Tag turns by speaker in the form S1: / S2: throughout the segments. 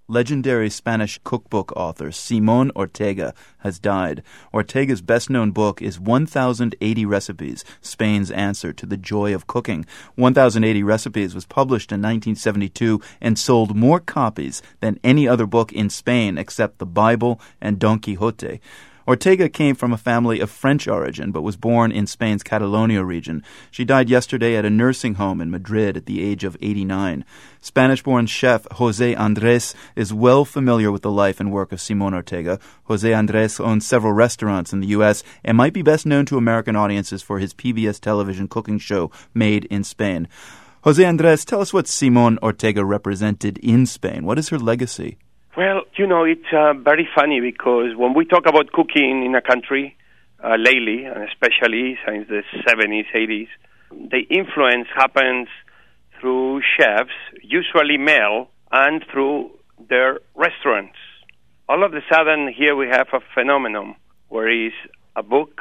S1: Legendary Spanish cookbook author Simón Ortega has died. Ortega's best-known book is 1080 Recipes, Spain's Answer to the Joy of Cooking. 1080 Recipes was published in 1972 and sold more copies than any other book in Spain except the Bible and Don Quixote. Ortega came from a family of French origin, but was born in Spain's Catalonia region. She died yesterday at a nursing home in Madrid at the age of 89. Spanish-born chef José Andrés is well familiar with the life and work of Simón Ortega. José Andrés owns several restaurants in the U.S. and might be best known to American audiences for his PBS television cooking show, Made in Spain. José Andrés, tell us what Simón Ortega represented in Spain. What is her legacy?
S2: Well, it's very funny because when we talk about cooking in a country lately, and especially since the 70s, 80s, the influence happens through chefs, usually male, and through their restaurants. All of a sudden, here we have a phenomenon where is a book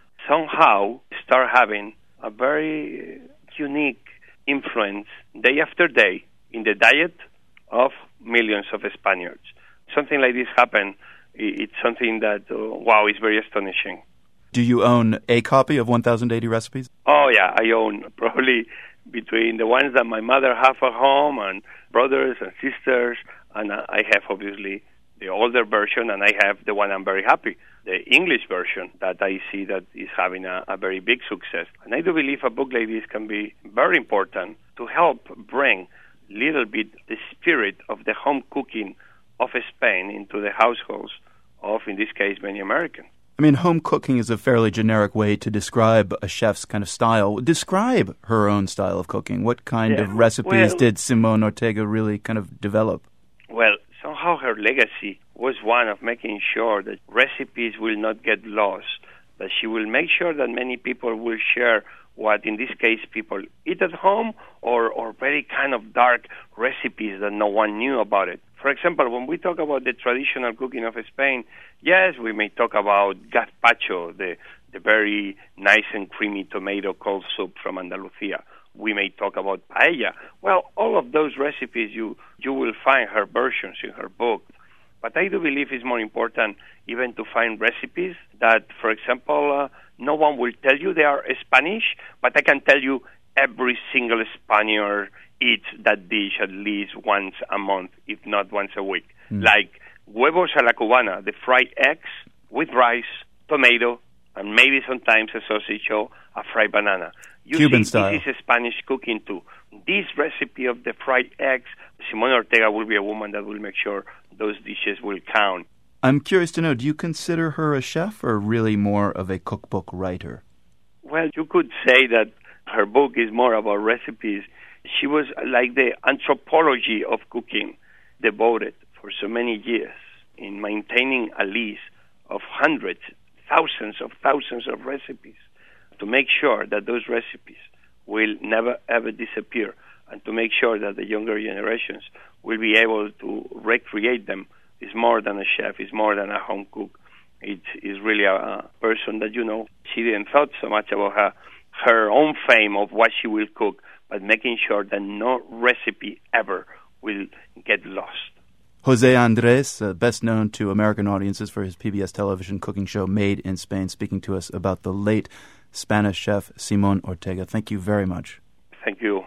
S2: somehow start having a very unique influence day after day in the diet of millions of Spaniards. Something like this happen. It's something that, is very astonishing.
S1: Do you own a copy of 1080 Recipes?
S2: Oh, yeah, I own probably between the ones that my mother have at home and brothers and sisters, and I have obviously the older version, and I have the one I'm very happy, the English version that I see that is having a very big success. And I do believe a book like this can be very important to help bring little bit the spirit of the home cooking of Spain into the households of, in this case, many Americans.
S1: I mean, home cooking is a fairly generic way to describe a chef's kind of style. Describe her own style of cooking. What kind of recipes did Simón Ortega really kind of develop?
S2: Well, somehow her legacy was one of making sure that recipes will not get lost, that she will make sure that many people will share what, in this case, people eat at home, or very kind of dark recipes that no one knew about it. For example, when we talk about the traditional cooking of Spain, yes, we may talk about gazpacho, the very nice and creamy tomato cold soup from Andalusia. We may talk about paella. Well, all of those recipes, you will find her versions in her book. But I do believe it's more important even to find recipes that, for example, no one will tell you they are Spanish, but I can tell you every single Spaniard eats that dish at least once a month, if not once a week. Like huevos a la cubana, the fried eggs with rice, tomato, and maybe sometimes a sausage or a fried banana.
S1: Cuban style.
S2: This is Spanish cooking too. This recipe of the fried eggs, Simón Ortega will be a woman that will make sure those dishes will count.
S1: I'm curious to know, do you consider her a chef or really more of a cookbook writer?
S2: Well, you could say that her book is more about recipes. She was like the anthropology of cooking, devoted for so many years in maintaining a list of hundreds, thousands of recipes to make sure that those recipes will never ever disappear, and to make sure that the younger generations will be able to recreate them. Is more than a chef, is more than a home cook. It is really a person that, she didn't thought so much about her own fame of what she will cook, but making sure that no recipe ever will get lost.
S1: José Andrés, best known to American audiences for his PBS television cooking show Made in Spain, speaking to us about the late Spanish chef Simón Ortega. Thank you very much.
S2: Thank you.